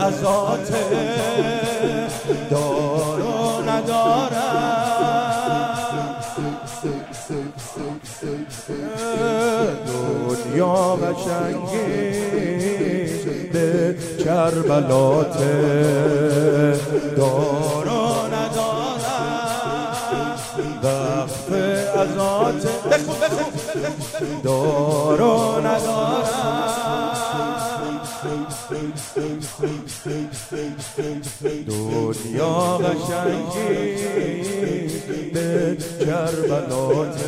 ازات دار و ندارم دنیا قشنگی به کربلات دار و ندارم وقف ازات دار و ندارم دنیا قشنگی به کربلات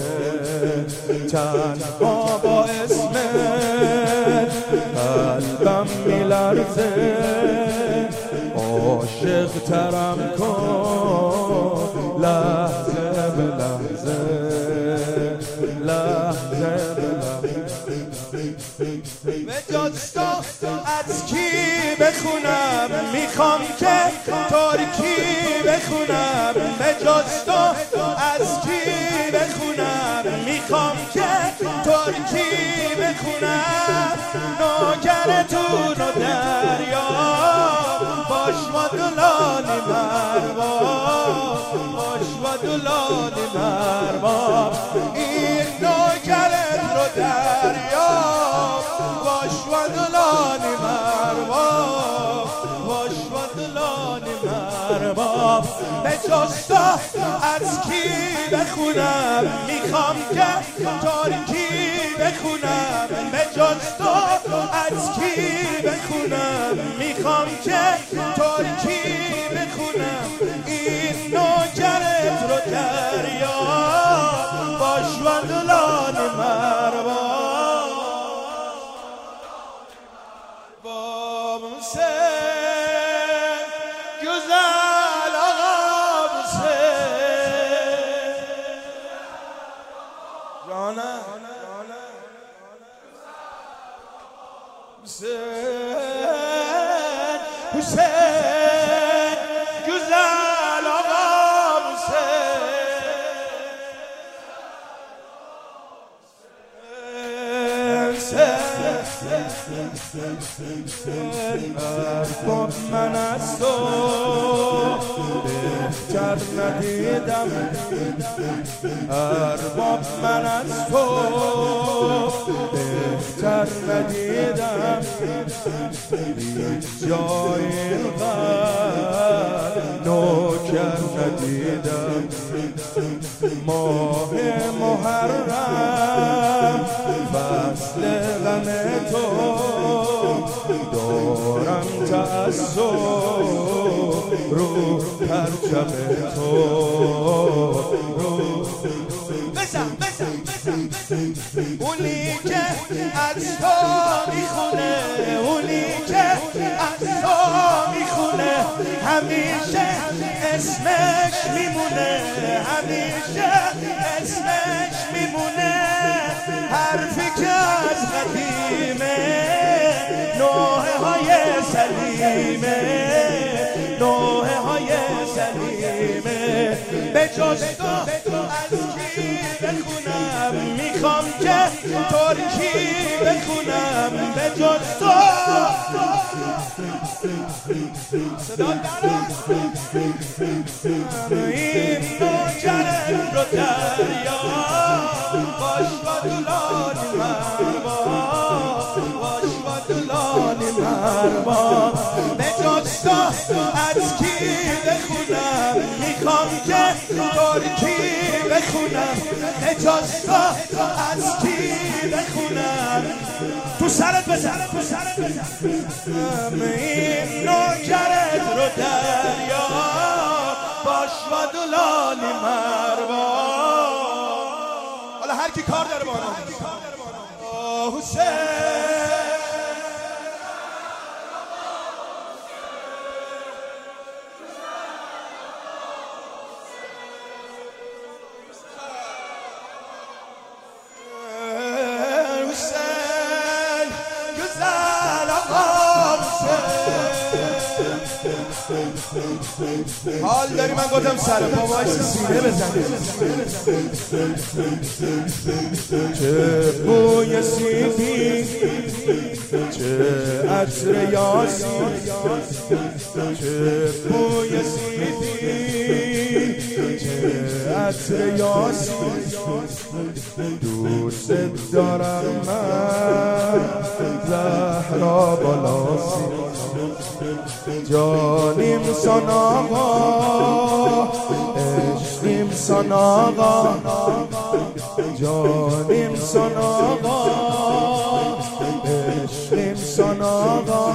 تنها با اسمت قلبم میلرزه عاشق ترم کن لحظه به لحظه لحظه به لحظه به جز از کی بخونم میخوام که ترکی بخونم به جز از کی بخونم میخوام که ترکی بخونم نوکرتون و دریا باش و دلانی مرباب باش و دلانی مرباب این نوکرت رو دریا باش و دلانی مرباب باش و دلانی مرباب به جز از کی بخونم میخوام که ترکی بخونم به جز از کی بخونم میخوام که ترکی بخونم این نوکرت رو دریا باش و دلان مرباب باب حسین گزل آقا حسین جانم حسین حسین گزل آقا حسین ارباب من از تو بهتر ندیدم ارباب من از تو بهتر ندیدم هیچ جای این قلب نوکر ندیدم ماه محرم فصل غم تو دارم تعصب رو پرچم تو اونی که از تو میخونه اونی که از تو میخونه همیشه اسمش میمونه همیشه اسمش میمونه حرفی که از قدیمه نوحه های سلیمه نوحه های سلیمه به جز تو از کی بخونم میخوام که ترکی بخونم به جز تو صدا این نوکرت رو دریا باش و دلانی مرباب باش و دلانی مرباب به جز تو از کی بخونم میخوام که ترکی بخونم به جز تو از کی بخونم تو سرت بزن این نوکرت رو دریا باش و دلانی مرباب حالا هر کی کار داره با من حسین حال داری من گفتم سر پا وایس سینه بزنی چه بوی سیبی چه عطر یاسین چه بوی سیدی چه عطر یاسین دوست دارم من زهرا بالاسی جانیم سان آقا عشقیم سان آقا جانیم سان آقا عشقیم سان آقا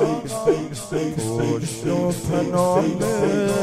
پشت و پنامه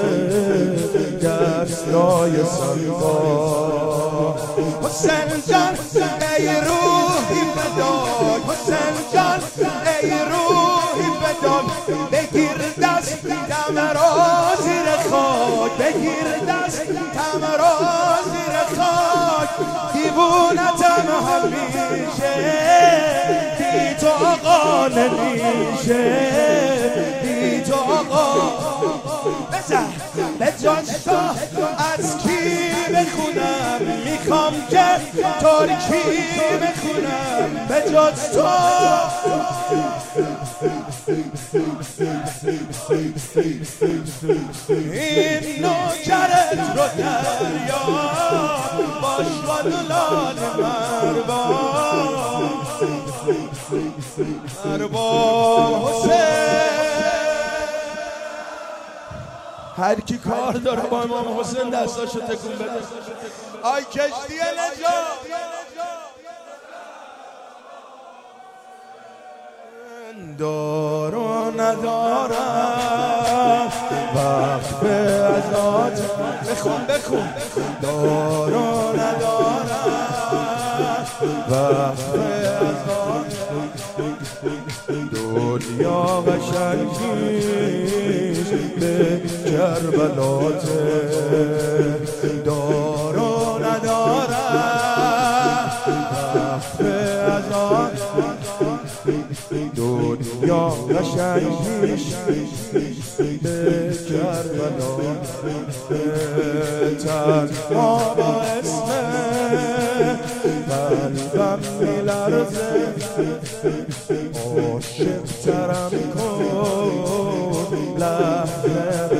دستای سنگا حسین جان ای روحی بداد حسین جان ای روحی بداد بگیر دست مرا زیر خاک بگیر دست مرا زیر خاک دیوونتم همیشه بی تو آقا نمیشه بی تو آقا بزن به جاش از کی بخونم میخوام که ترکی بخونم به جاش تو این نوکرت رو دریا باش با دلال مربا حسین هر کی کار داره با امام حسین دستاشو تکون بده آی کشتی نجات دار و ندارم وقت به ازاد بخون دار و ندارم وقت به ازاد دنیا قشنگیش به کربلاته دار و ندارم وقت به ازاد دنیا قشنگیش به کربلا تنها با اسم قلبم میلرزه عاشق ترم کن لحظه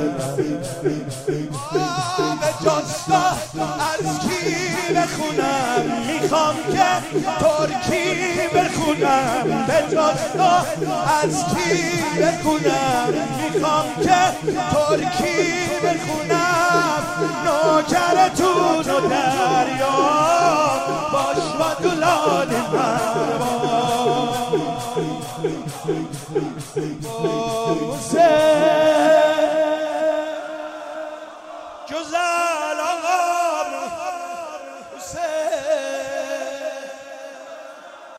به جاستا از کی بخونم میخوام که ترکی بخونم به جاستا از کی بخونم میخوام که ترکی بخونم نوکرتون و دریا باش با دلال مربا حسین جزا